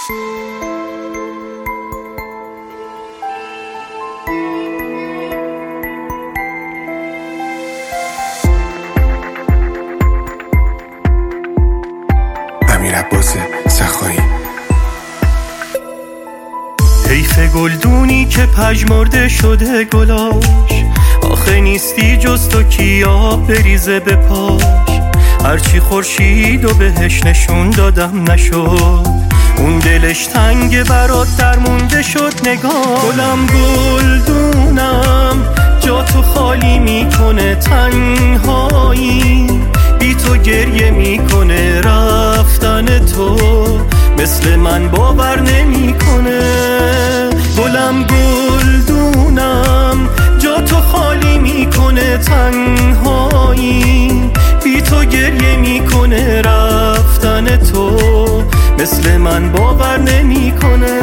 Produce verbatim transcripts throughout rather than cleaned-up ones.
امیر عباس سخایی. حیف گلدونی که پژمرده شده گلاش، آخه نیستی جز تو کیا بریزه به پاش. هرچی خورشید و بهش نشون دادم نشد، اون دلش تنگ برات درمونده شد. نگاه گلم گلدونم جا تو خالی میکنه، تنهایی بی تو گریه میکنه. رفتن تو مثل من باور نمیکنه. گلم گلدونم جا تو خالی میکنه، تنهایی بی تو گریه میکنه. رفتن تو مثل من باور نمیکنه.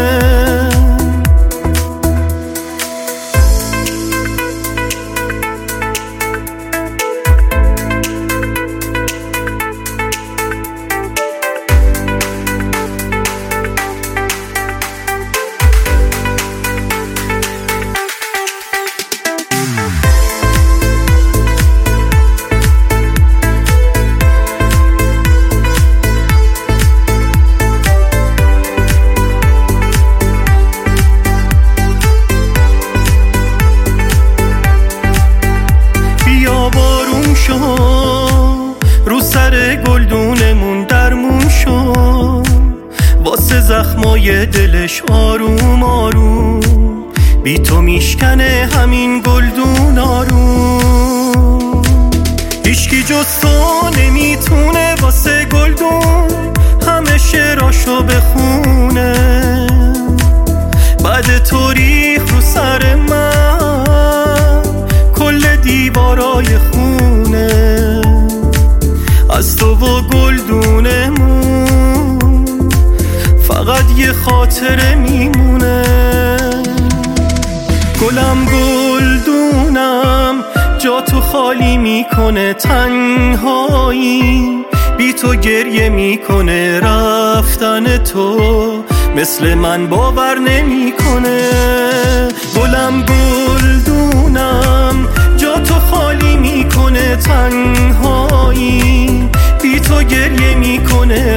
رو سر گلدونمون درمون شو، واسه زخمای دلش آروم آروم. بی تو میشکنه همین گلدون آروم. هیچکی جز تو نمیتونه واسه گلدون همه شعراشو بخونه. بعد تو ریخ رو سر من کل دیوارای خونه. از تو و گلدونمون فقط یه خاطره میمونه. گلم گلدونم جا تو خالی میکنه، تنهایی بی تو گریه میکنه. رفتن تو مثل من باور نمیکنه. گلم گلدونم جا تو خالی میکنه، تنهایی بی تو گریه میکنه.